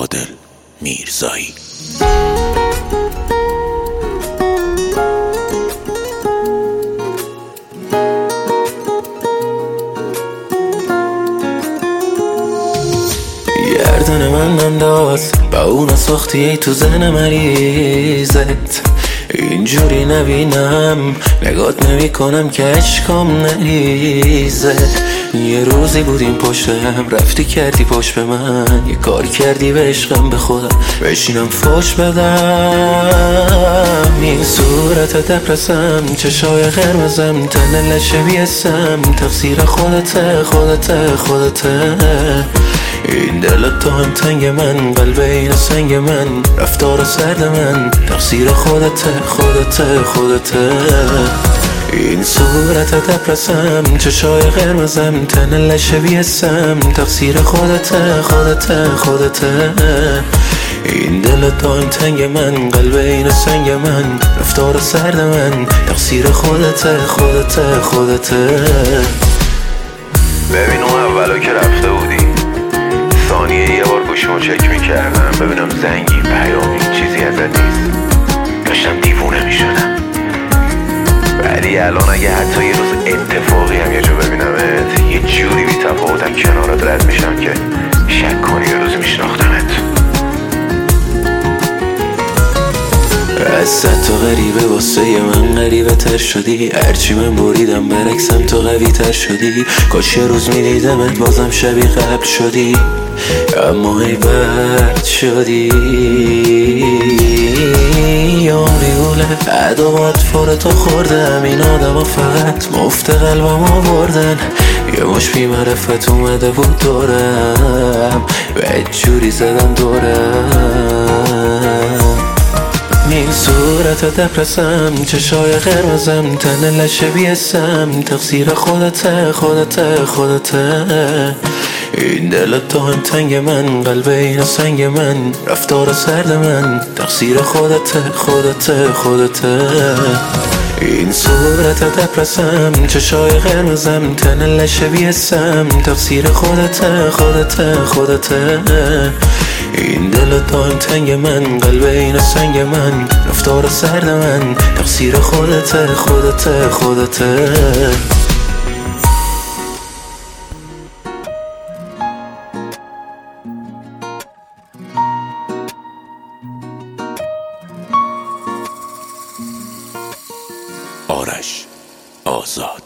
عادل میرزایی. گردن من انداز با اون ساختی تو زن مریضت، اینجوری نبینم نگات نمی کنم که عشقم نریزه. یه روزی بودیم پشتم، رفتی کردی پشت به من، یه کار کردی به عشقم، به خودم بشینم فوش بدم. این صورت دپرسم، چشای قرمزم، تن لشه بیسم، تقصیر خودته خودته خودته. این دلت تو هم تنگ من، قلب این سنگ من، رفتار سرد من، تقصیر خودته خودته خودته. این صورت دپرسم، چشای قرمزم، تن لشه بیسم، تقصیر خودته خودته خودته. این دلت تو هم تنگ من، قلب این سنگ من، رفتار سرد من، تقصیر خودته خودته خودته. ببین اون اولو که رفته بودی، ثانیه یه بار گوشیمو چک میکردم ببینم زنگی پیامی چیزی ازت نیست، داشتم دیوونه میشدم. ولی الان اگه حتی یه روز اتفاقی هم یه جا ببینمت، یه جوری بی تفاوتم کنارت رد میشم که شک کنی یه روز میشناختمت. ازت تو غریبه، واسه من غریبه تر شدی، هرچی من بریدم برعکسم تو قوی تر شدی. کاش یه روز میدیدمت بازم شبیه قبل شدی، اما ای بد شدی. عمری گوله عدوات فورتو خوردم، این آدم ها فقط مفت قلبم آوردن. یه مش بی معرفت اومده بود دورم، به جوری زدم دورم. این صورت دپرسم، چشای قرمزم، تن لشه بیسم، تقصیر خودته خودته خودته. این دلت تو هم تنگ من، قلب این سنگ من، رفتار سرد من، تقصیر خودته خودته خودته. این صورت دپرسم، چشای قرمزم، تن لشه بیسم، تقصیر خودته خودته خودته. این دلت تو هم تنگ من، قلب این سنگ من، رفتار سرد من، تقصیر خودته خودته خودته. آرش آزاد.